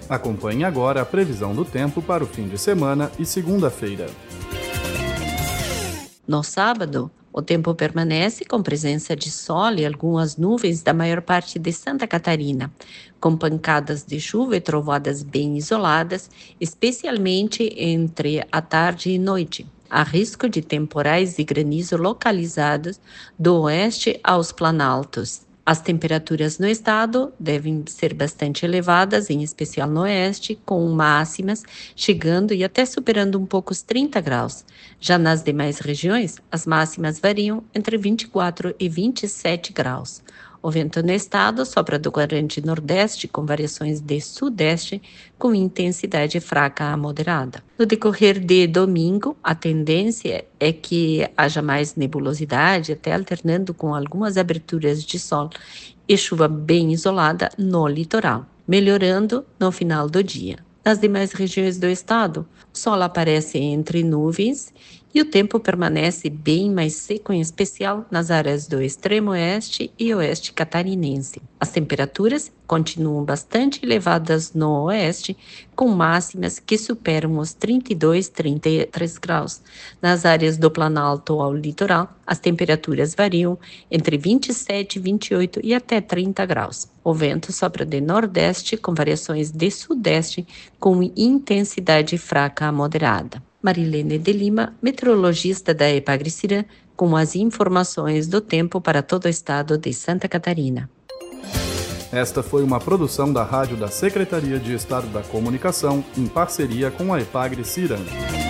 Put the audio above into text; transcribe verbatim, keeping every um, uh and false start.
Acompanhe agora a previsão do tempo para o fim de semana e segunda-feira. No sábado, o tempo permanece com presença de sol e algumas nuvens da maior parte de Santa Catarina, com pancadas de chuva e trovoadas bem isoladas, especialmente entre a tarde e noite. Há risco de temporais e granizo localizados do oeste aos planaltos. As temperaturas no estado devem ser bastante elevadas, em especial no oeste, com máximas chegando e até superando um pouco os trinta graus. Já nas demais regiões, as máximas variam entre vinte e quatro e vinte e sete graus. O vento no estado sopra do quadrante nordeste com variações de sudeste com intensidade fraca a moderada. No decorrer de domingo, a tendência é que haja mais nebulosidade, até alternando com algumas aberturas de sol e chuva bem isolada no litoral, melhorando no final do dia. Nas demais regiões do estado, o sol aparece entre nuvens e o tempo permanece bem mais seco, em especial nas áreas do extremo oeste e oeste catarinense. As temperaturas continuam bastante elevadas no oeste, com máximas que superam os trinta e dois, trinta e três graus. Nas áreas do Planalto ao litoral, as temperaturas variam entre vinte e sete, vinte e oito e até trinta graus. O vento sopra de nordeste com variações de sudeste com intensidade fraca a moderada. Marilene de Lima, meteorologista da Epagre-Cirã, com as informações do tempo para todo o estado de Santa Catarina. Esta foi uma produção da Rádio da Secretaria de Estado da Comunicação, em parceria com a Epagre-Cirã.